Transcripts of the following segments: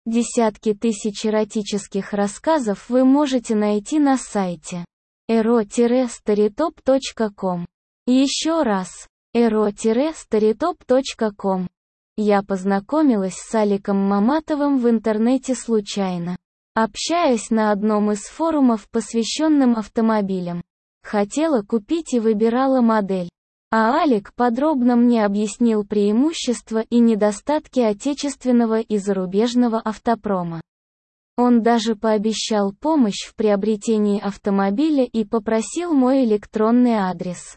Десятки тысяч эротических рассказов вы можете найти на сайте ero-storytop.com. Еще раз, ero-storytop.com. Я познакомилась с Аликом Маматовым в интернете случайно, общаясь на одном из форумов, посвященным автомобилям. Хотела купить и выбирала модель. А Алик подробно мне объяснил преимущества и недостатки отечественного и зарубежного автопрома. Он даже пообещал помощь в приобретении автомобиля и попросил мой электронный адрес.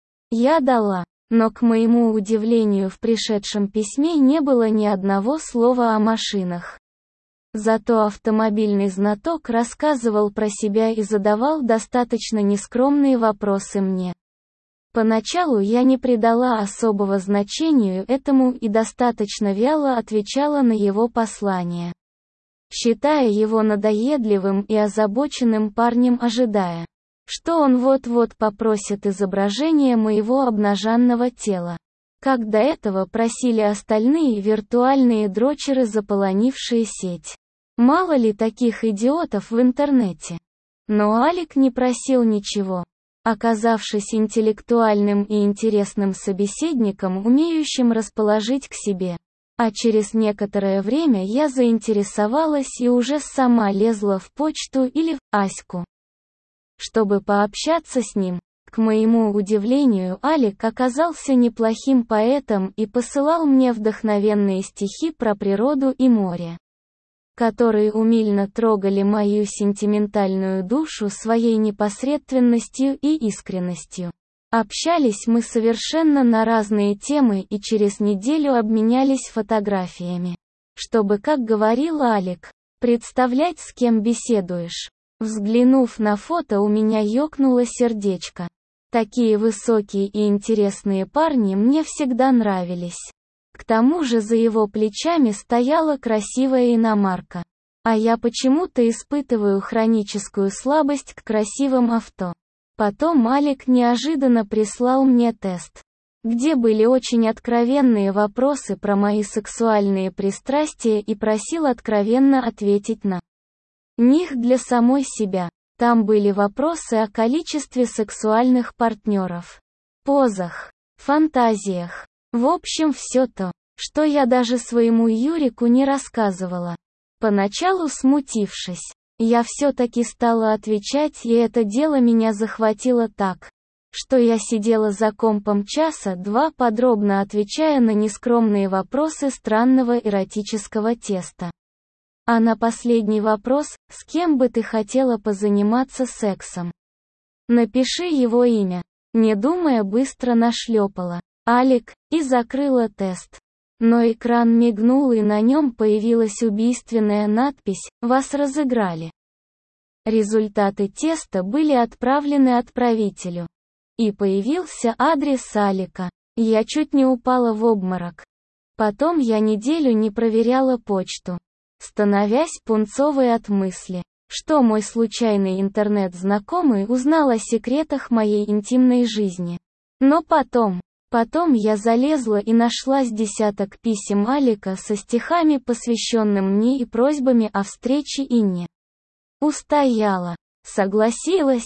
Я дала, но к моему удивлению в пришедшем письме не было ни одного слова о машинах. Зато автомобильный знаток рассказывал про себя и задавал достаточно нескромные вопросы мне. Поначалу я не придала особого значения этому и достаточно вяло отвечала на его послание, считая его надоедливым и озабоченным парнем, ожидая, что он вот-вот попросит изображение моего обнаженного тела, как до этого просили остальные виртуальные дрочеры, заполонившие сеть. Мало ли таких идиотов в интернете. Но Алик не просил ничего, оказавшись интеллектуальным и интересным собеседником, умеющим расположить к себе. А через некоторое время я заинтересовалась и уже сама лезла в почту или в Аську, чтобы пообщаться с ним. К моему удивлению, Алик оказался неплохим поэтом и посылал мне вдохновенные стихи про природу и море, которые умильно трогали мою сентиментальную душу своей непосредственностью и искренностью. Общались мы совершенно на разные темы и через неделю обменялись фотографиями, чтобы, как говорил Алик, представлять, с кем беседуешь. Взглянув на фото, у меня ёкнуло сердечко. Такие высокие и интересные парни мне всегда нравились. К тому же за его плечами стояла красивая иномарка. А я почему-то испытываю хроническую слабость к красивым авто. Потом Алик неожиданно прислал мне тест, где были очень откровенные вопросы про мои сексуальные пристрастия и просил откровенно ответить на них для самой себя. Там были вопросы о количестве сексуальных партнеров, позах, фантазиях. В общем, все то, что я даже своему Юрику не рассказывала. Поначалу смутившись, я все-таки стала отвечать, и это дело меня захватило так, что я сидела за компом часа два, подробно отвечая на нескромные вопросы странного эротического теста. А на последний вопрос, с кем бы ты хотела позаниматься сексом? Напиши его имя. Не думая, быстро нашлепала Алик и закрыла тест. Но экран мигнул, и на нем появилась убийственная надпись «Вас разыграли». Результаты теста были отправлены отправителю. И появился адрес Алика. Я чуть не упала в обморок. Потом я неделю не проверяла почту, становясь пунцовой от мысли, что мой случайный интернет-знакомый узнал о секретах моей интимной жизни. Но потом я залезла и нашла с десяток писем Алика со стихами, посвященным мне, и просьбами о встрече, и не устояла. Согласилась,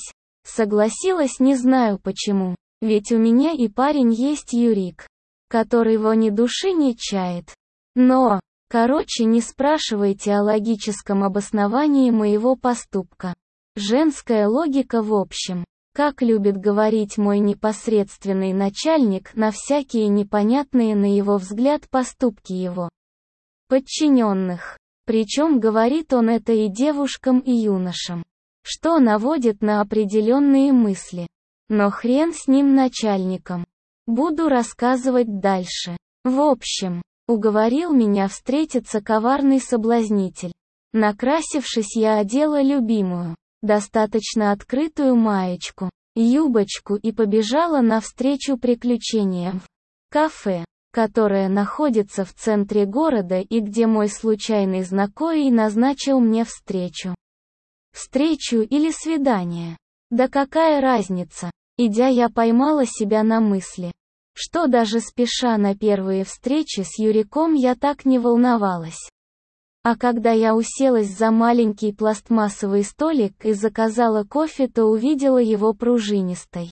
не знаю почему, ведь у меня и парень есть Юрик, который во ни души не чает. Но, короче, не спрашивайте о логическом обосновании моего поступка. Женская логика в общем. Как любит говорить мой непосредственный начальник, на всякие непонятные на его взгляд поступки его подчиненных. Причем говорит он это и девушкам, и юношам, что наводит на определенные мысли. Но хрен с ним, начальником. Буду рассказывать дальше. В общем, уговорил меня встретиться коварный соблазнитель. Накрасившись, я одела любимую, достаточно открытую маечку, юбочку и побежала навстречу приключениям в кафе, которое находится в центре города и где мой случайный знакомый назначил мне встречу. Встречу или свидание? Да какая разница? Идя, я поймала себя на мысли, что даже спеша на первые встречи с Юриком я так не волновалась. А когда я уселась за маленький пластмассовый столик и заказала кофе, то увидела его пружинистой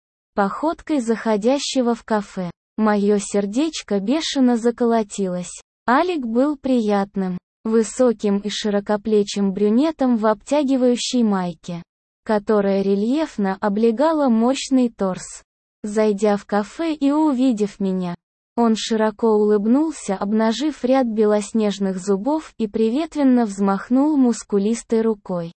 походкой заходящего в кафе. Мое сердечко бешено заколотилось. Алик был приятным, высоким и широкоплечим брюнетом в обтягивающей майке, которая рельефно облегала мощный торс. Зайдя в кафе и увидев меня, он широко улыбнулся, обнажив ряд белоснежных зубов, и приветственно взмахнул мускулистой рукой,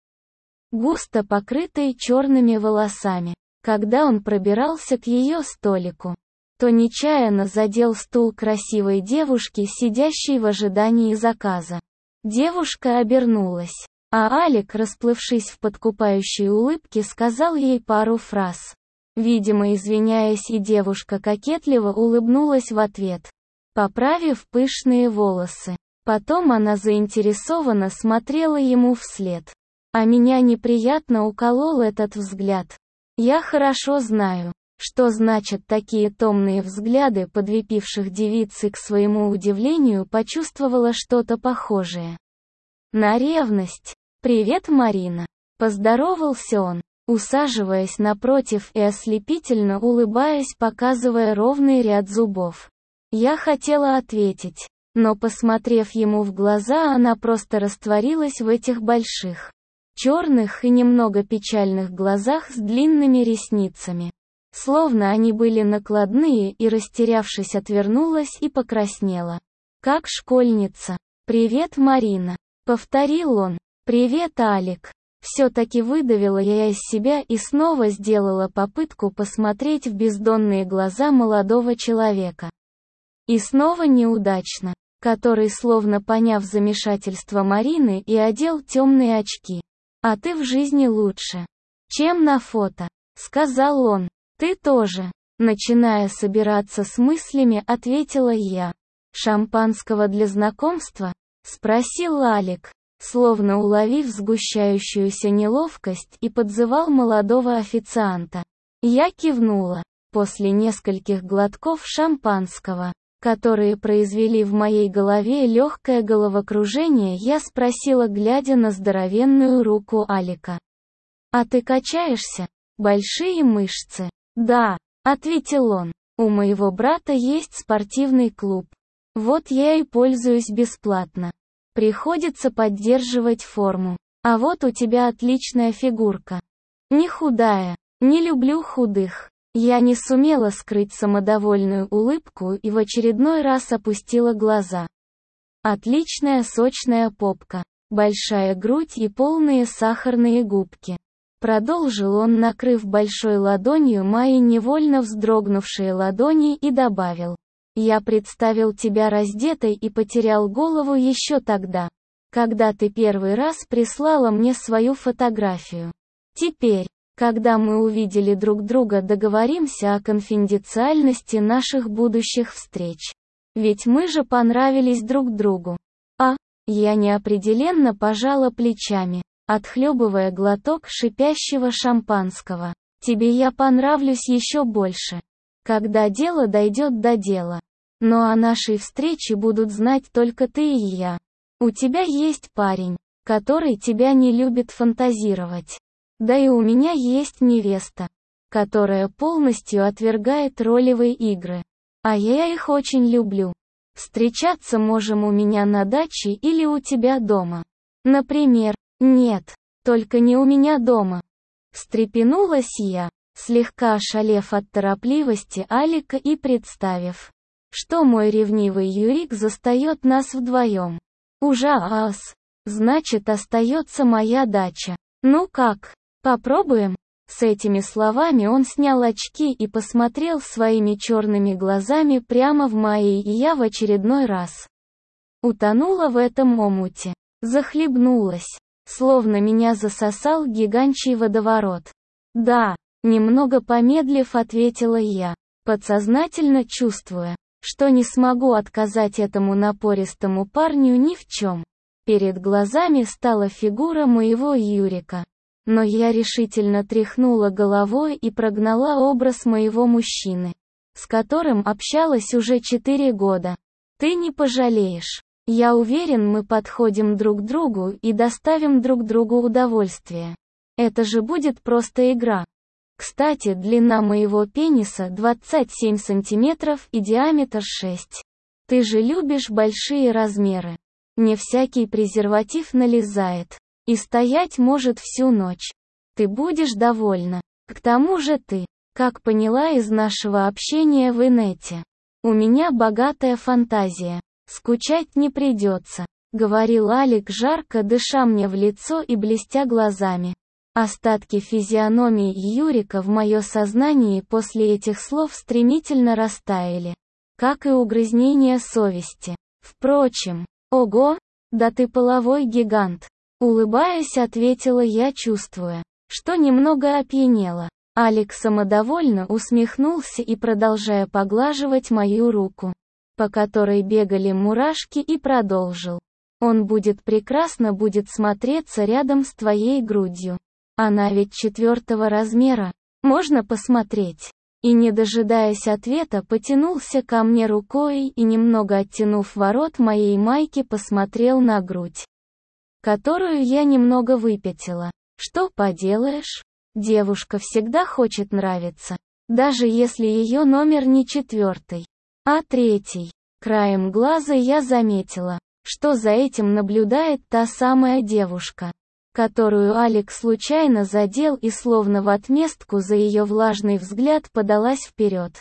густо покрытой черными волосами. Когда он пробирался к ее столику, то нечаянно задел стул красивой девушки, сидящей в ожидании заказа. Девушка обернулась, а Алик, расплывшись в подкупающей улыбке, сказал ей пару фраз. Видимо, извиняясь, и девушка кокетливо улыбнулась в ответ, поправив пышные волосы. Потом она заинтересованно смотрела ему вслед. А меня неприятно уколол этот взгляд. Я хорошо знаю, что значат такие томные взгляды подвыпивших девиц, и к своему удивлению почувствовала что-то похожее на ревность. «Привет, Марина!» – поздоровался он, усаживаясь напротив и ослепительно улыбаясь, показывая ровный ряд зубов. Я хотела ответить, но, посмотрев ему в глаза, она просто растворилась в этих больших, черных и немного печальных глазах с длинными ресницами. Словно они были накладные, и, растерявшись, отвернулась и покраснела. Как школьница. «Привет, Марина», — повторил он. «Привет, Алик». Все-таки выдавила я из себя и снова сделала попытку посмотреть в бездонные глаза молодого человека. И снова неудачно, который, словно поняв замешательство Марины, и одел темные очки. «А ты в жизни лучше, чем на фото», — сказал он. «Ты тоже», — начиная собираться с мыслями, ответила я. «Шампанского для знакомства?» — спросил Алик, словно уловив сгущающуюся неловкость, и подзывал молодого официанта. Я кивнула. После нескольких глотков шампанского, которые произвели в моей голове легкое головокружение, я спросила, глядя на здоровенную руку Алика. «А ты качаешься? Большие мышцы?» «Да», — ответил он. «У моего брата есть спортивный клуб. Вот я и пользуюсь бесплатно. Приходится поддерживать форму. А вот у тебя отличная фигурка. Не худая. Не люблю худых». Я не сумела скрыть самодовольную улыбку и в очередной раз опустила глаза. Отличная сочная попка, большая грудь и полные сахарные губки. Продолжил он, накрыв большой ладонью мои невольно вздрогнувшие ладони, и добавил. Я представил тебя раздетой и потерял голову еще тогда, когда ты первый раз прислала мне свою фотографию. Теперь, когда мы увидели друг друга, договоримся о конфиденциальности наших будущих встреч. Ведь мы же понравились друг другу. Я неопределенно пожала плечами, отхлебывая глоток шипящего шампанского. Тебе я понравлюсь еще больше, когда дело дойдет до дела. Но о нашей встрече будут знать только ты и я. У тебя есть парень, который тебя не любит фантазировать. Да и у меня есть невеста, которая полностью отвергает ролевые игры. А я их очень люблю. Встречаться можем у меня на даче или у тебя дома. Например. Нет, только не у меня дома. Встрепенулась я, слегка ошалев от торопливости Алика и представив, что мой ревнивый Юрик застает нас вдвоем. Ужас. Значит, остается моя дача. Ну как? Попробуем?» С этими словами он снял очки и посмотрел своими черными глазами прямо в мои, и я в очередной раз утонула в этом омуте. Захлебнулась, словно меня засосал гигантский водоворот. «Да», — немного помедлив ответила я, подсознательно чувствуя, что не смогу отказать этому напористому парню ни в чем. Перед глазами стала фигура моего Юрика. Но я решительно тряхнула головой и прогнала образ моего мужчины, с которым общалась уже 4 года. «Ты не пожалеешь». Я уверен, мы подходим друг к другу и доставим друг другу удовольствие. Это же будет просто игра. Кстати, длина моего пениса 27 сантиметров и диаметр 6. Ты же любишь большие размеры. Не всякий презерватив налезает. И стоять может всю ночь. Ты будешь довольна. К тому же ты, как поняла из нашего общения в инете, у меня богатая фантазия. Скучать не придется, говорил Алик, жарко дыша мне в лицо и блестя глазами. Остатки физиономии Юрика в мое сознание после этих слов стремительно растаяли, как и угрызнение совести. Впрочем, ого, да ты половой гигант, улыбаясь, ответила я, чувствуя, что немного опьянела. Алик самодовольно усмехнулся и, продолжая поглаживать мою руку, по которой бегали мурашки, и продолжил. Он прекрасно будет смотреться рядом с твоей грудью. Она ведь 4 размера. Можно посмотреть? И, не дожидаясь ответа, потянулся ко мне рукой и, немного оттянув ворот моей майки, посмотрел на грудь, которую я немного выпятила. Что поделаешь? Девушка всегда хочет нравиться, даже если ее номер не 4, а 3. Краем глаза я заметила, что за этим наблюдает та самая девушка, которую Алик случайно задел, и словно в отместку за ее влажный взгляд подалась вперед,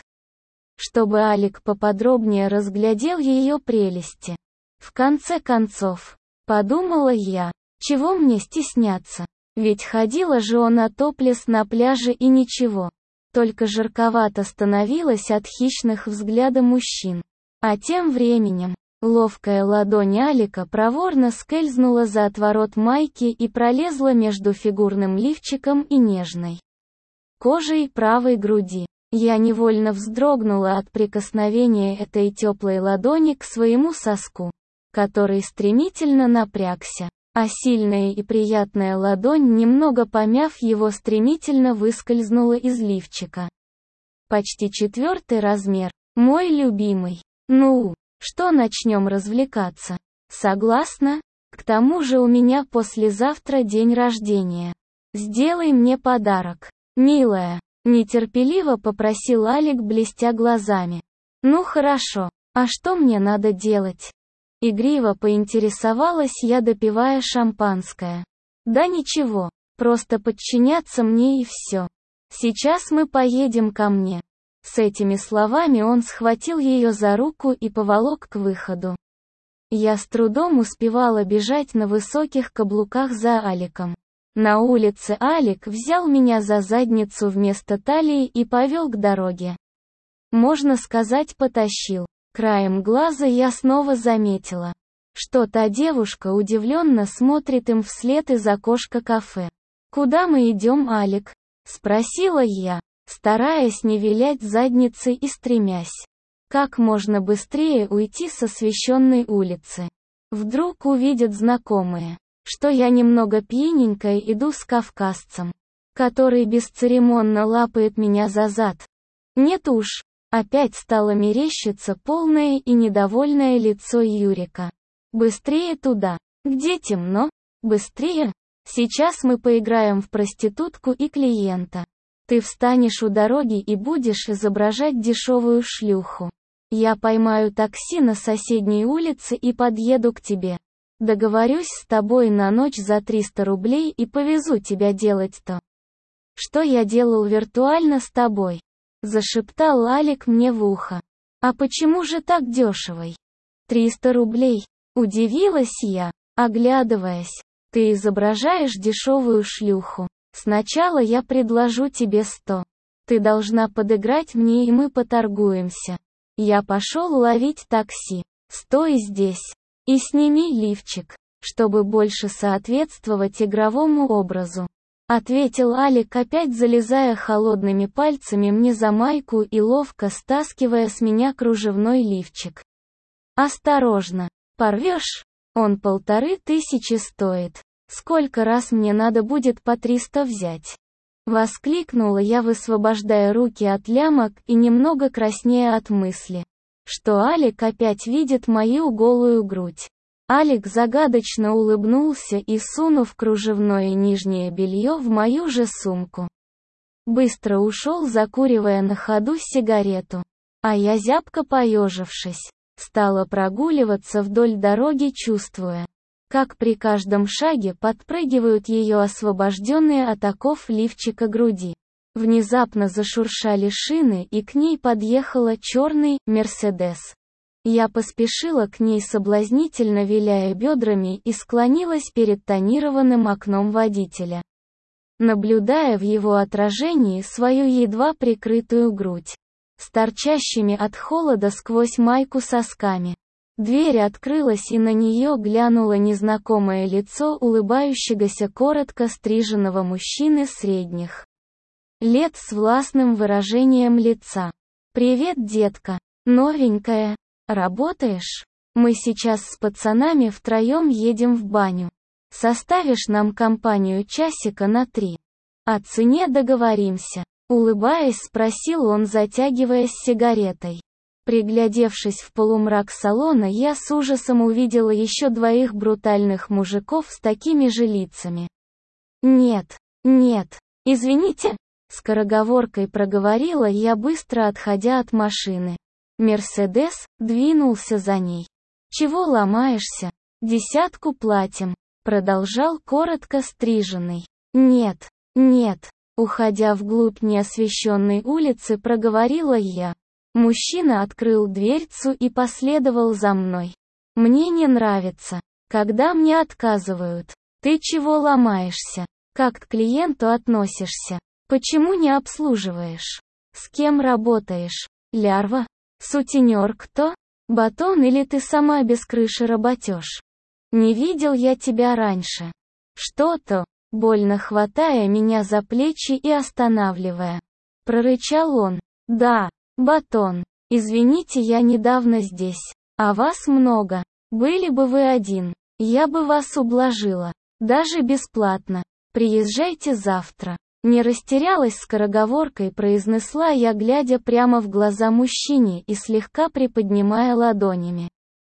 чтобы Алик поподробнее разглядел ее прелести. В конце концов, подумала я, чего мне стесняться, ведь ходила же она топлес на пляже и ничего, только жарковато становилась от хищных взглядов мужчин. А тем временем, ловкая ладонь Алика проворно скользнула за отворот майки и пролезла между фигурным лифчиком и нежной кожей правой груди. Я невольно вздрогнула от прикосновения этой теплой ладони к своему соску, который стремительно напрягся, а сильная и приятная ладонь, немного помяв его, стремительно выскользнула из лифчика. Почти 4 размер, мой любимый. Ну, что, начнем развлекаться? Согласна? К тому же у меня послезавтра день рождения. Сделай мне подарок, милая, нетерпеливо попросил Алик, блестя глазами. Ну хорошо, а что мне надо делать? Игриво поинтересовалась я, допивая шампанское. Да ничего, просто подчиняться мне и все. Сейчас мы поедем ко мне. С этими словами он схватил ее за руку и поволок к выходу. Я с трудом успевала бежать на высоких каблуках за Аликом. На улице Алик взял меня за задницу вместо талии и повел к дороге. Можно сказать, потащил. Краем глаза я снова заметила, что та девушка удивленно смотрит им вслед из окошка кафе. «Куда мы идем, Алик?» — спросила я, стараясь не вилять задницей и стремясь как можно быстрее уйти с освещенной улицы. Вдруг увидят знакомые, что я немного пьяненькая иду с кавказцем, который бесцеремонно лапает меня за зад. Нет уж, опять стало мерещиться полное и недовольное лицо Юрика. Быстрее туда, где темно, быстрее. Сейчас мы поиграем в проститутку и клиента. Ты встанешь у дороги и будешь изображать дешевую шлюху. Я поймаю такси на соседней улице и подъеду к тебе. Договорюсь с тобой на ночь за 300 рублей и повезу тебя делать то, что я делал виртуально с тобой. Зашептал Алик мне в ухо. А почему же так дешевой? 300 рублей. Удивилась я, оглядываясь. Ты изображаешь дешевую шлюху. Сначала я предложу тебе 100. Ты должна подыграть мне, и мы поторгуемся. Я пошел ловить такси. Стой здесь. И сними лифчик, чтобы больше соответствовать игровому образу. Ответил Алик, опять залезая холодными пальцами мне за майку и ловко стаскивая с меня кружевной лифчик. Осторожно, порвешь? Он 1500 стоит. Сколько раз мне надо будет по 300 взять? Воскликнула я, высвобождая руки от лямок и немного краснея от мысли, что Алик опять видит мою голую грудь. Алик загадочно улыбнулся и, сунув кружевное нижнее белье в мою же сумку, быстро ушел, закуривая на ходу сигарету. А я, зябко поежившись, стала прогуливаться вдоль дороги, чувствуя, как при каждом шаге подпрыгивают ее освобожденные от оков лифчика груди. Внезапно зашуршали шины, и к ней подъехала черный «Мерседес». Я поспешила к ней, соблазнительно виляя бедрами, и склонилась перед тонированным окном водителя, наблюдая в его отражении свою едва прикрытую грудь, с торчащими от холода сквозь майку сосками. Дверь открылась, и на нее глянуло незнакомое лицо улыбающегося коротко стриженного мужчины средних лет с властным выражением лица. «Привет, детка. Новенькая. Работаешь? Мы сейчас с пацанами втроем едем в баню. Составишь нам компанию часика на 3. О цене договоримся», — улыбаясь, спросил он, затягиваясь сигаретой. Приглядевшись в полумрак салона, я с ужасом увидела еще двоих брутальных мужиков с такими же лицами. «Нет, извините», — скороговоркой проговорила я, быстро отходя от машины. Мерседес двинулся за ней. «Чего ломаешься? 10 платим», — продолжал коротко стриженный. «Нет», — уходя вглубь неосвещенной улицы, проговорила я. Мужчина открыл дверцу и последовал за мной. «Мне не нравится, когда мне отказывают. Ты чего ломаешься? Как к клиенту относишься? Почему не обслуживаешь? С кем работаешь? Лярва? Сутенер кто? Батон, или ты сама без крыши работешь? Не видел я тебя раньше». «Что-то», больно хватая меня за плечи и останавливая, прорычал он. «Да, Батон. Извините, я недавно здесь. А вас много. Были бы вы один, я бы вас ублажила. Даже бесплатно. Приезжайте завтра». Не растерялась, скороговоркой произнесла я, глядя прямо в глаза мужчине и слегка приподнимая ладонями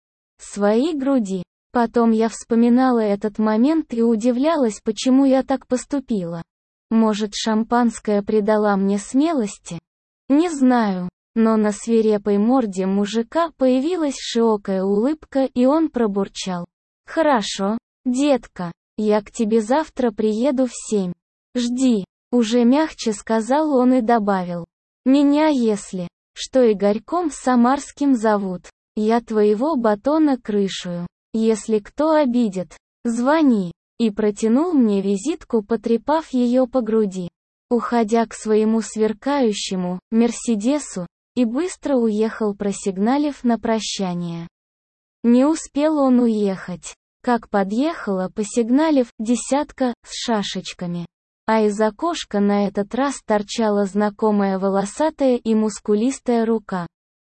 свои груди. Потом я вспоминала этот момент и удивлялась, почему я так поступила. Может, шампанское придало мне смелости? Не знаю, но на свирепой морде мужика появилась широкая улыбка, и он пробурчал: «Хорошо, детка, я к тебе завтра приеду в 7. Жди». Уже мягче сказал он и добавил: «Меня, если что, Игорьком Самарским зовут. Я твоего Батона крышую. Если кто обидит, звони». И протянул мне визитку, потрепав ее по груди, уходя к своему сверкающему «Мерседесу», и быстро уехал, просигналив на прощание. Не успел он уехать, как подъехала, посигналив, 10 с шашечками. А из окошка на этот раз торчала знакомая волосатая и мускулистая рука.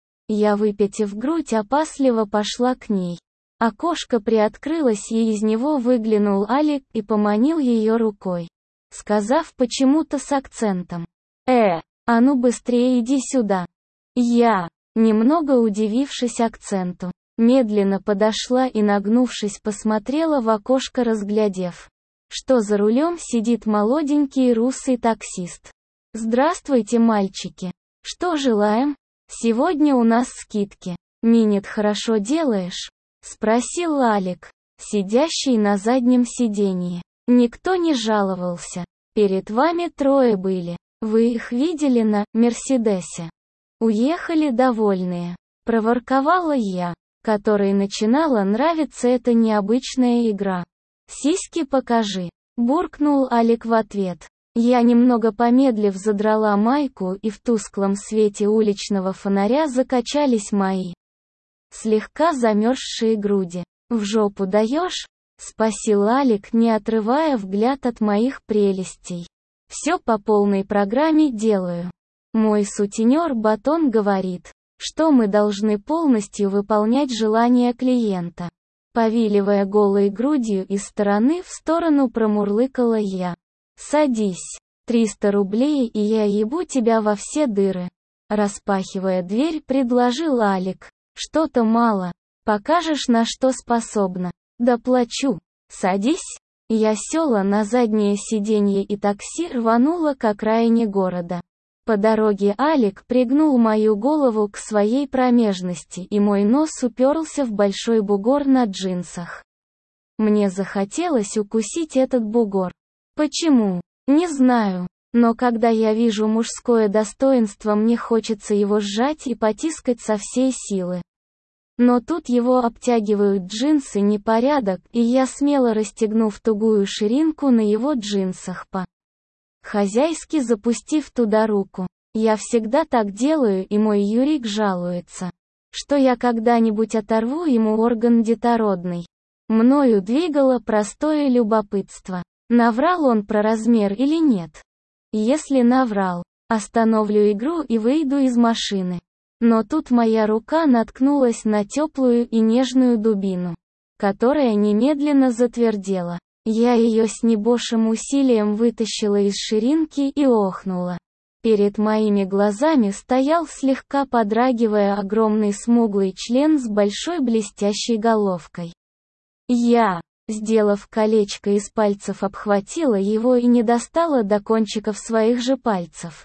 Я, выпятив грудь, опасливо пошла к ней. Окошко приоткрылось, и из него выглянул Алик и поманил ее рукой, сказав почему-то с акцентом: а ну быстрее иди сюда». Я, немного удивившись акценту, медленно подошла и, нагнувшись, посмотрела в окошко, разглядев, что за рулем сидит молоденький русый таксист. «Здравствуйте, мальчики. Что желаем? Сегодня у нас скидки. Минет хорошо делаешь?» — спросил Алик, сидящий на заднем сиденье. «Никто не жаловался. Перед вами 3 были. Вы их видели на Мерседесе? Уехали довольные», — проворковала я, которой начинала нравиться эта необычная игра. «Сиськи покажи», — буркнул Алик в ответ. Я, немного помедлив, задрала майку, и в тусклом свете уличного фонаря закачались мои слегка замерзшие груди. «В жопу даешь?» — спросил Алик, не отрывая взгляд от моих прелестей. «Все по полной программе делаю. Мой сутенер Батон говорит, что мы должны полностью выполнять желания клиента». Повиливая голой грудью из стороны в сторону, промурлыкала я. «Садись. 300 рублей, и я ебу тебя во все дыры». Распахивая дверь, предложил Алик. «Что-то мало. Покажешь, на что способна». Доплачу. Садись. Я села на заднее сиденье и такси рвануло к окраине города. По дороге Алик пригнул мою голову к своей промежности, и мой нос уперлся в большой бугор на джинсах. Мне захотелось укусить этот бугор. Почему? Не знаю. Но когда я вижу мужское достоинство, мне хочется его сжать и потискать со всей силы. Но тут его обтягивают джинсы непорядок, и я, смело расстегнув тугую ширинку на его джинсах, по-хозяйски запустив туда руку. Я всегда так делаю, и мой Юрик жалуется, что я когда-нибудь оторву ему орган детородный. Мною двигало простое любопытство. Наврал он про размер или нет? Если наврал, остановлю игру и выйду из машины. Но тут моя рука наткнулась на теплую и нежную дубину, которая немедленно затвердела. Я ее с небольшим усилием вытащила из ширинки и охнула. Перед моими глазами стоял, слегка подрагивая, огромный смуглый член с большой блестящей головкой. Я, сделав колечко из пальцев, обхватила его и не достала до кончиков своих же пальцев.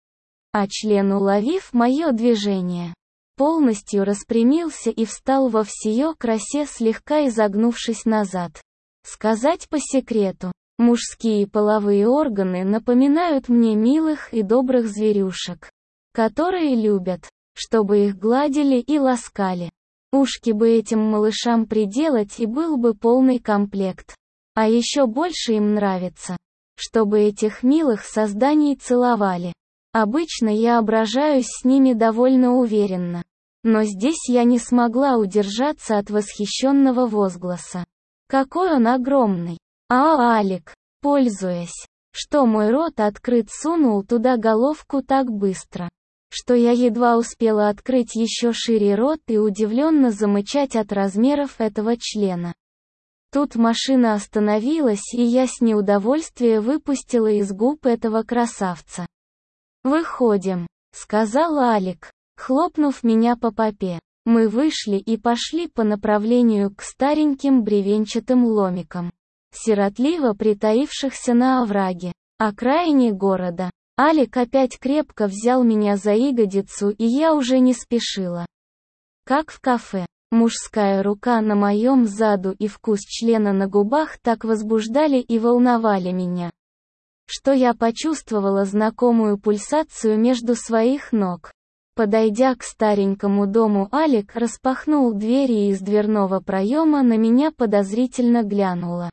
А член, уловив мое движение, полностью распрямился и встал во всеё красе, слегка изогнувшись назад. Сказать по секрету, мужские половые органы напоминают мне милых и добрых зверюшек, которые любят, чтобы их гладили и ласкали. Ушки бы этим малышам приделать, и был бы полный комплект. А еще больше им нравится, чтобы этих милых созданий целовали. Обычно я обращаюсь с ними довольно уверенно. Но здесь я не смогла удержаться от восхищенного возгласа. Какой он огромный! Алик, пользуясь, что мой рот открыт, сунул туда головку так быстро, что я едва успела открыть еще шире рот и удивленно замычать от размеров этого члена. Тут машина остановилась, и я с неудовольствием выпустила из губ этого красавца. «Выходим», — сказал Алик, хлопнув меня по попе. Мы вышли и пошли по направлению к стареньким бревенчатым ломикам, сиротливо притаившихся на овраге, окраине города. Алик опять крепко взял меня за ягодицу, и я уже не спешила. Как в кафе, мужская рука на моем заду и вкус члена на губах так возбуждали и волновали меня, что я почувствовала знакомую пульсацию между своих ног. Подойдя к старенькому дому, Алик распахнул двери, и из дверного проема на меня подозрительно глянула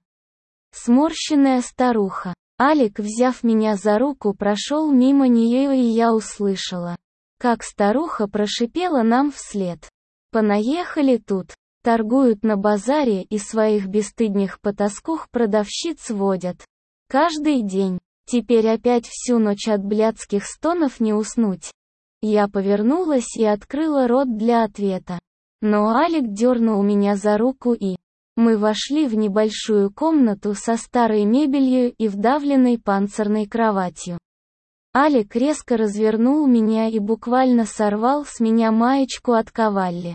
сморщенная старуха. Алик, взяв меня за руку, прошел мимо нее, и я услышала, как старуха прошипела нам вслед: «Понаехали тут, торгуют на базаре и своих бесстыдных потаскух продавщиц водят. Каждый день, теперь опять всю ночь от блядских стонов не уснуть». Я повернулась и открыла рот для ответа. Но Алик дернул меня за руку, и мы вошли в небольшую комнату со старой мебелью и вдавленной панцирной кроватью. Алик резко развернул меня и буквально сорвал с меня маечку от Кавалли.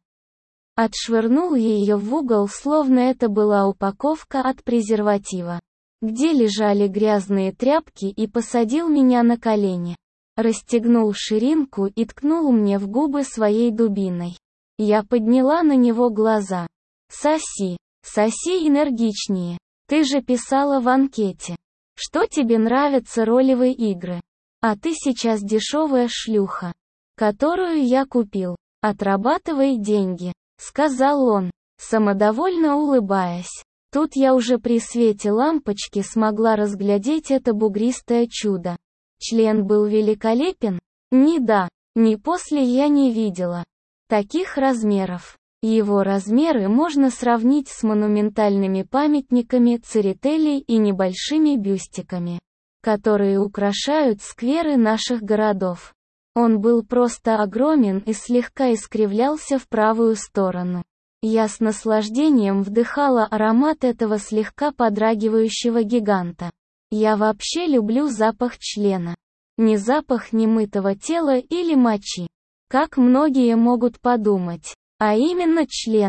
Отшвырнул ее в угол, словно это была упаковка от презерватива, где лежали грязные тряпки, и посадил меня на колени. Расстегнул ширинку и ткнул мне в губы своей дубиной. Я подняла на него глаза. «Соси, соси энергичнее. Ты же писала в анкете, что тебе нравятся ролевые игры. А ты сейчас дешевая шлюха, которую я купил. Отрабатывай деньги», — сказал он, самодовольно улыбаясь. Тут я уже при свете лампочки смогла разглядеть это бугристое чудо. Член был великолепен. Ни до, ни после я не видела таких размеров. Его размеры можно сравнить с монументальными памятниками Церетели и небольшими бюстиками, которые украшают скверы наших городов. Он был просто огромен и слегка искривлялся в правую сторону. Я с наслаждением вдыхала аромат этого слегка подрагивающего гиганта. Я вообще люблю запах члена. Не запах немытого тела или мочи, как многие могут подумать, а именно члена.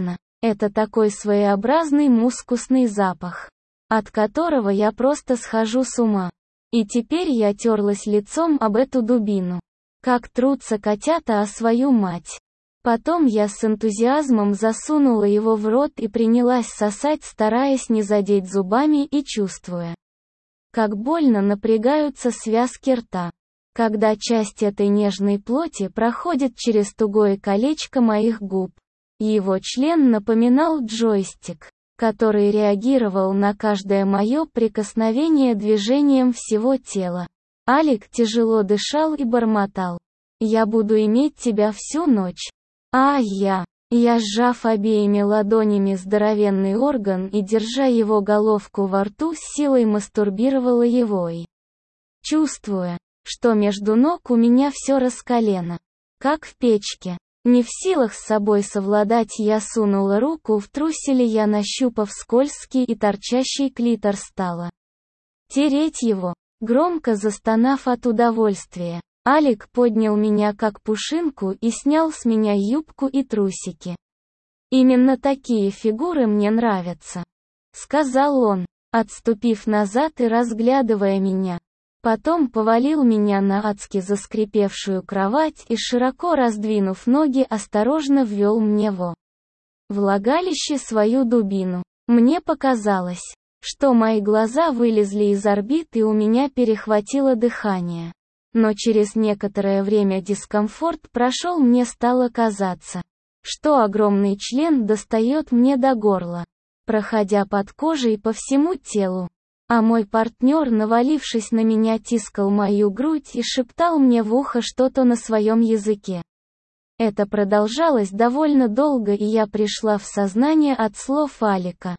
Это такой своеобразный мускусный запах, от которого я просто схожу с ума. И теперь я терлась лицом об эту дубину. Как трутся котята о свою мать. Потом я с энтузиазмом засунула его в рот и принялась сосать, стараясь не задеть зубами и чувствуя, как больно напрягаются связки рта, когда часть этой нежной плоти проходит через тугое колечко моих губ. Его член напоминал джойстик, который реагировал на каждое мое прикосновение движением всего тела. Алик тяжело дышал и бормотал: «Я буду иметь тебя всю ночь». А я, сжав обеими ладонями здоровенный орган и держа его головку во рту, с силой мастурбировала его и, чувствуя, что между ног у меня все раскалено, как в печке. Не в силах с собой совладать, я сунула руку в трусель, я, нащупав скользкий и торчащий клитор, стала тереть его, громко застонав от удовольствия. Алик поднял меня как пушинку и снял с меня юбку и трусики. «Именно такие фигуры мне нравятся», — сказал он, отступив назад и разглядывая меня. Потом повалил меня на адски заскрипевшую кровать и, широко раздвинув ноги, осторожно ввел мне во влагалище свою дубину. Мне показалось, что мои глаза вылезли из орбит и у меня перехватило дыхание. Но через некоторое время дискомфорт прошел, мне стало казаться, что огромный член достает мне до горла, проходя под кожей по всему телу. А мой партнер, навалившись на меня, тискал мою грудь и шептал мне в ухо что-то на своем языке. Это продолжалось довольно долго, и я пришла в сознание от слов Алика.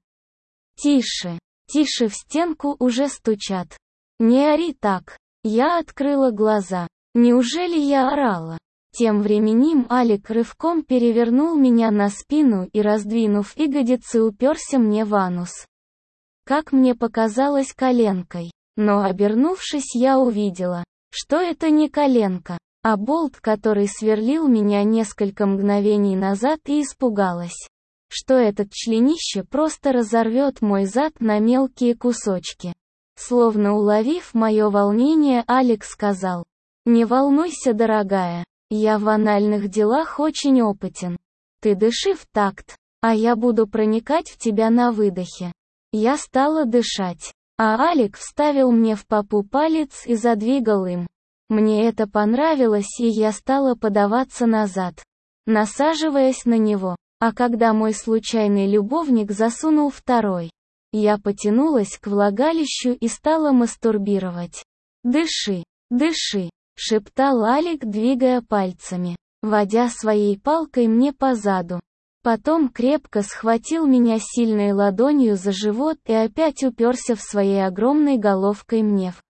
«Тише, тише, в стенку уже стучат. Не ори так». Я открыла глаза. Неужели я орала? Тем временем Алик рывком перевернул меня на спину и, раздвинув ягодицы, уперся мне в анус. Как мне показалось, коленкой. Но, обернувшись, я увидела, что это не коленка, а болт, который сверлил меня несколько мгновений назад, и испугалась, что этот членище просто разорвет мой зад на мелкие кусочки. Словно уловив мое волнение, Алик сказал: «Не волнуйся, дорогая, я в анальных делах очень опытен. Ты дыши в такт, а я буду проникать в тебя на выдохе». Я стала дышать, а Алик вставил мне в попу палец и задвигал им. Мне это понравилось, и я стала подаваться назад, насаживаясь на него. А когда мой случайный любовник засунул второй, я потянулась к влагалищу и стала мастурбировать. «Дыши, дыши», — шептал Алик, двигая пальцами, водя своей палкой мне по заду. Потом крепко схватил меня сильной ладонью за живот и опять уперся в своей огромной головкой мне в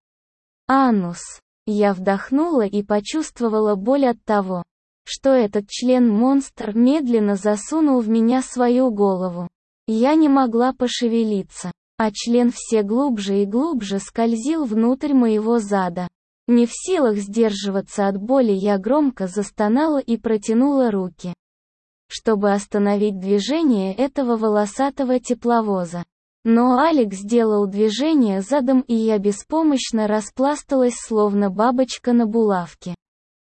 анус. Я вдохнула и почувствовала боль от того, что этот член-монстр медленно засунул в меня свою голову. Я не могла пошевелиться, а член все глубже и глубже скользил внутрь моего зада. Не в силах сдерживаться от боли, я громко застонала и протянула руки, чтобы остановить движение этого волосатого тепловоза. Но Алик сделал движение задом, и я беспомощно распласталась, словно бабочка на булавке.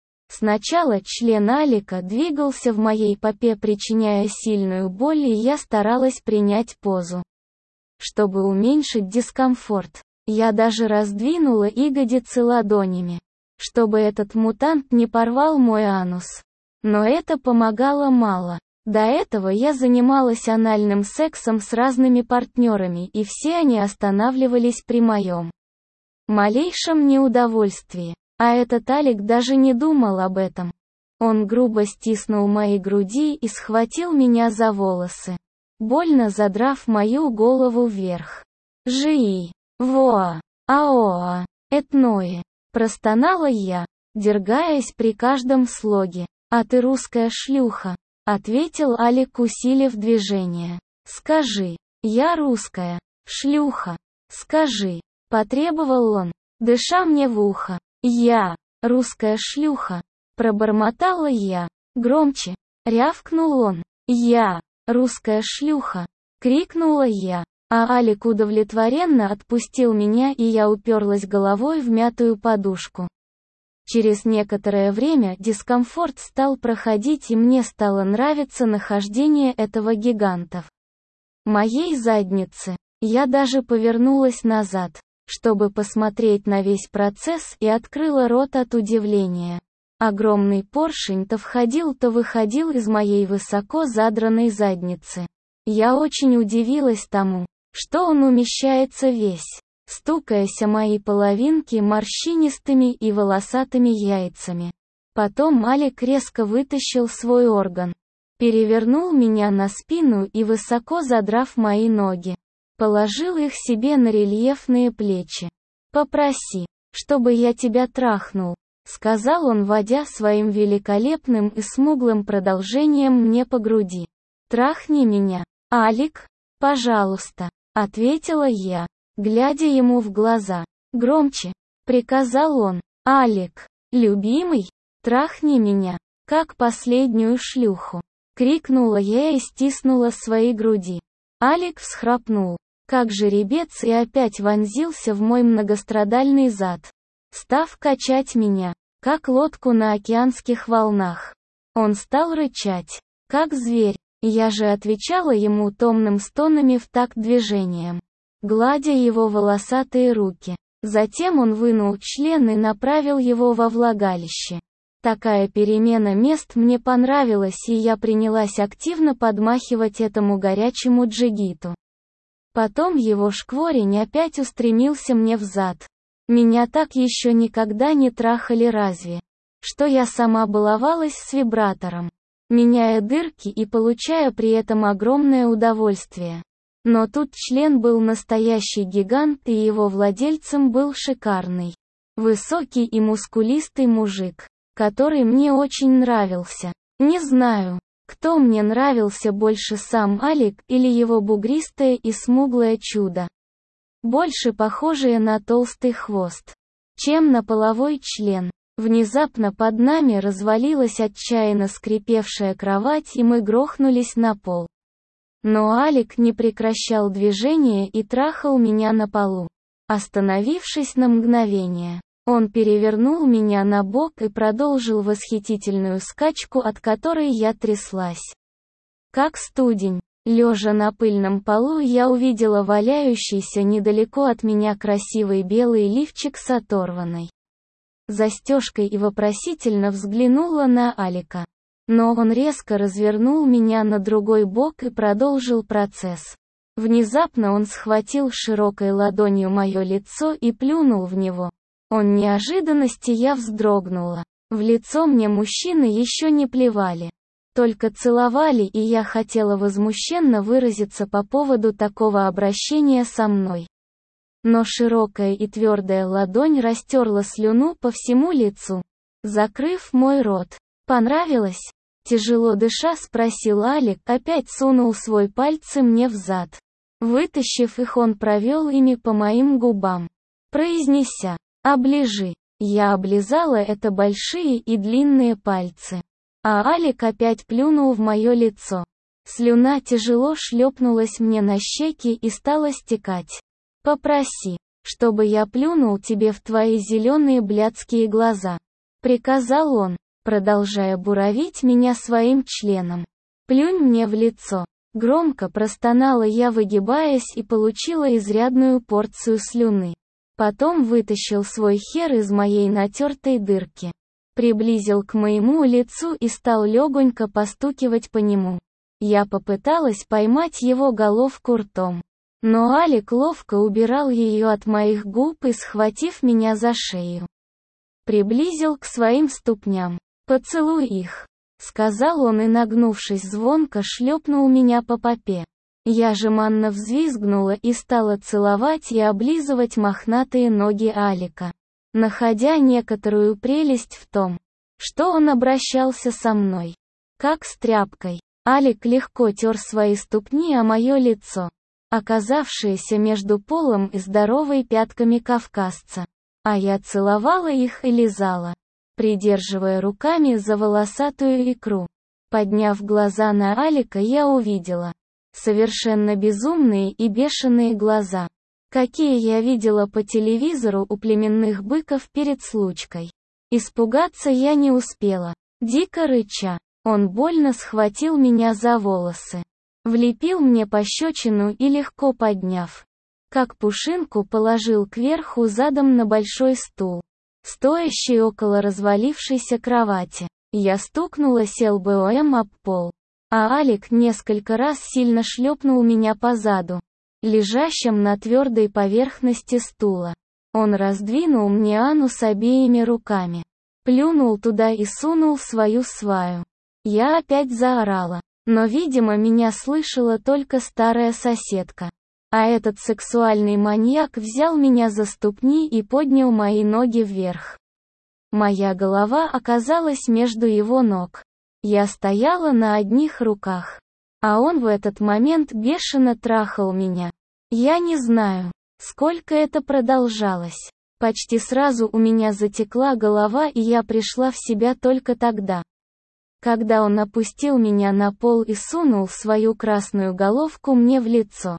Сначала член Алика двигался в моей попе, причиняя сильную боль, и я старалась принять позу, чтобы уменьшить дискомфорт. Я даже раздвинула ягодицы ладонями, чтобы этот мутант не порвал мой анус. Но это помогало мало. До этого я занималась анальным сексом с разными партнерами, и все они останавливались при моем малейшем неудовольствии. А этот Алик даже не думал об этом. Он грубо стиснул мои груди и схватил меня за волосы, больно задрав мою голову вверх. «Жии! Воа! Аоа! Этное!» простонала я, дергаясь при каждом слоге. «А ты русская шлюха», — ответил Алик, усилив движение. «Скажи, я русская шлюха. Скажи», — потребовал он, дыша мне в ухо. «Я, русская шлюха», — пробормотала я. Громче, рявкнул он. «Я, «Русская шлюха!» — крикнула я. А Алик удовлетворенно отпустил меня, и я уперлась головой в мятую подушку. Через некоторое время дискомфорт стал проходить, и мне стало нравиться нахождение этого гиганта в моей заднице. Я даже повернулась назад, чтобы посмотреть на весь процесс, и открыла рот от удивления. Огромный поршень то входил, то выходил из моей высоко задранной задницы. Я очень удивилась тому, что он умещается весь, стукаясь о мои половинки морщинистыми и волосатыми яйцами. Потом Алик резко вытащил свой орган, перевернул меня на спину и, высоко задрав мои ноги, положил их себе на рельефные плечи. «Попроси, чтобы я тебя трахнул», — сказал он, водя своим великолепным и смуглым продолжением мне по груди. «Трахни меня, Алик, пожалуйста», — ответила я, глядя ему в глаза. «Громче», — приказал он. «Алик, любимый, трахни меня, как последнюю шлюху», — крикнула я и стиснула свои груди. Алик всхрапнул, как жеребец, и опять вонзился в мой многострадальный зад, став качать меня, как лодку на океанских волнах. Он стал рычать, как зверь. Я же отвечала ему томным стонами в такт движением, гладя его волосатые руки. Затем он вынул член и направил его во влагалище. Такая перемена мест мне понравилась, и я принялась активно подмахивать этому горячему джигиту. Потом его шкворень опять устремился мне в зад. Меня так еще никогда не трахали, разве что я сама баловалась с вибратором, меняя дырки и получая при этом огромное удовольствие. Но тут член был настоящий гигант, и его владельцем был шикарный, высокий и мускулистый мужик, который мне очень нравился. Не знаю, кто мне нравился больше, сам Алик или его бугристое и смуглое чудо, больше похожее на толстый хвост, чем на половой член. Внезапно под нами развалилась отчаянно скрипевшая кровать, и мы грохнулись на пол. Но Алик не прекращал движения и трахал меня на полу. Остановившись на мгновение, он перевернул меня на бок и продолжил восхитительную скачку, от которой я тряслась как студень. Лежа на пыльном полу, я увидела валяющийся недалеко от меня красивый белый лифчик с оторванной застежкой и вопросительно взглянула на Алика. Но он резко развернул меня на другой бок и продолжил процесс. Внезапно он схватил широкой ладонью мое лицо и плюнул в него. От неожиданности я вздрогнула. В лицо мне мужчины еще не плевали, только целовали, и я хотела возмущенно выразиться по поводу такого обращения со мной. Но широкая и твердая ладонь растерла слюну по всему лицу, закрыв мой рот. «Понравилось?» — тяжело дыша спросил Алик, опять сунул свои пальцы мне в зад. Вытащив их, он провел ими по моим губам, произнеся: «Оближи». Я облизала это большие и длинные пальцы. А Алик опять плюнул в мое лицо. Слюна тяжело шлепнулась мне на щеки и стала стекать. «Попроси, чтобы я плюнул тебе в твои зеленые блядские глаза», — приказал он, продолжая буравить меня своим членом. «Плюнь мне в лицо». Громко простонала я, выгибаясь, и получила изрядную порцию слюны. Потом вытащил свой хер из моей натертой дырки, приблизил к моему лицу и стал легонько постукивать по нему. Я попыталась поймать его головку ртом, но Алик ловко убирал ее от моих губ и, схватив меня за шею, приблизил к своим ступням. «Поцелуй их», — сказал он и, нагнувшись, звонко шлепнул меня по попе. Я жеманно взвизгнула и стала целовать и облизывать мохнатые ноги Алика, находя некоторую прелесть в том, что он обращался со мной как с тряпкой. Алик легко тер свои ступни о мое лицо, оказавшееся между полом и здоровой пятками кавказца, а я целовала их и лизала, придерживая руками за волосатую икру. Подняв глаза на Алика, я увидела совершенно безумные и бешеные глаза, какие я видела по телевизору у племенных быков перед случкой. Испугаться я не успела. Дико рыча, он больно схватил меня за волосы, влепил мне пощечину и, легко подняв, как пушинку, положил кверху задом на большой стул, стоящий около развалившейся кровати. Я стукнулась лбом об пол, а Алик несколько раз сильно шлепнул меня по заду, лежащем на твердой поверхности стула. Он раздвинул мне анус обеими руками, плюнул туда и сунул свою сваю. Я опять заорала, но, видимо, меня слышала только старая соседка. А этот сексуальный маньяк взял меня за ступни и поднял мои ноги вверх. Моя голова оказалась между его ног. Я стояла на одних руках, а он в этот момент бешено трахал меня. Я не знаю, сколько это продолжалось. Почти сразу у меня затекла голова, и я пришла в себя только тогда, когда он опустил меня на пол и сунул свою красную головку мне в лицо.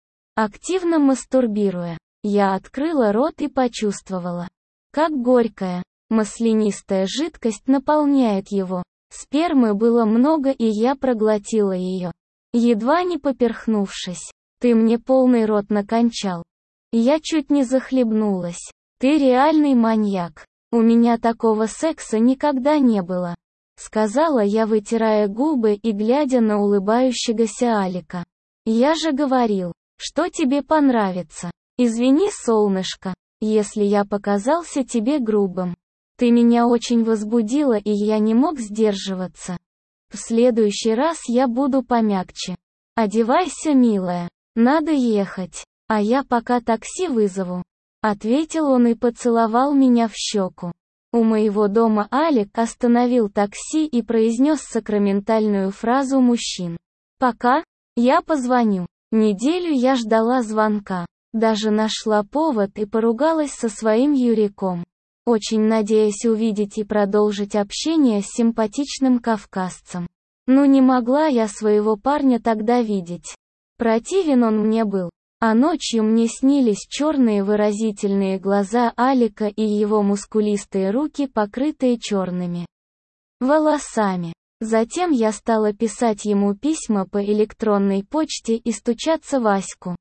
Активно мастурбируя, я открыла рот и почувствовала, как горькая, маслянистая жидкость наполняет его. Спермы было много, и я проглотила ее, едва не поперхнувшись. «Ты мне полный рот накончал». Я чуть не захлебнулась. «Ты реальный маньяк. У меня такого секса никогда не было», — сказала я, вытирая губы и глядя на улыбающегося Алика. «Я же говорил, что тебе понравится. Извини, солнышко, если я показался тебе грубым. Ты меня очень возбудила, и я не мог сдерживаться. В следующий раз я буду помягче. Одевайся, милая. Надо ехать, а я пока такси вызову», — ответил он и поцеловал меня в щеку. У моего дома Алик остановил такси и произнес сакраментальную фразу мужчин. «Пока, я позвоню». Неделю я ждала звонка, даже нашла повод и поругалась со своим Юриком, очень надеясь увидеть и продолжить общение с симпатичным кавказцем. Ну не могла я своего парня тогда видеть. Противен он мне был, а ночью мне снились черные выразительные глаза Алика и его мускулистые руки, покрытые черными волосами. Затем я стала писать ему письма по электронной почте и стучаться в Аську.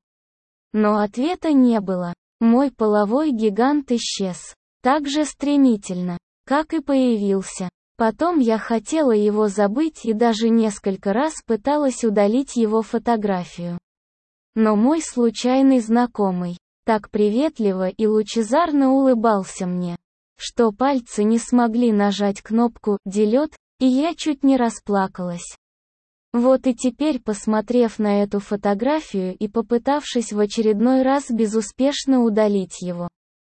Но ответа не было. Мой половой гигант исчез так же стремительно, как и появился. Потом я хотела его забыть и даже несколько раз пыталась удалить его фотографию. Но мой случайный знакомый так приветливо и лучезарно улыбался мне, что пальцы не смогли нажать кнопку «Делет», и я чуть не расплакалась. Вот и теперь, посмотрев на эту фотографию и попытавшись в очередной раз безуспешно удалить его,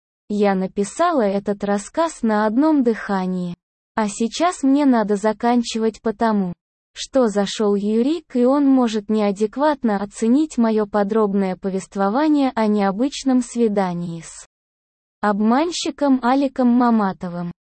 я написала этот рассказ на одном дыхании. А сейчас мне надо заканчивать, потому что зашел Юрик, и он может неадекватно оценить мое подробное повествование о необычном свидании с обманщиком Аликом Маматовым.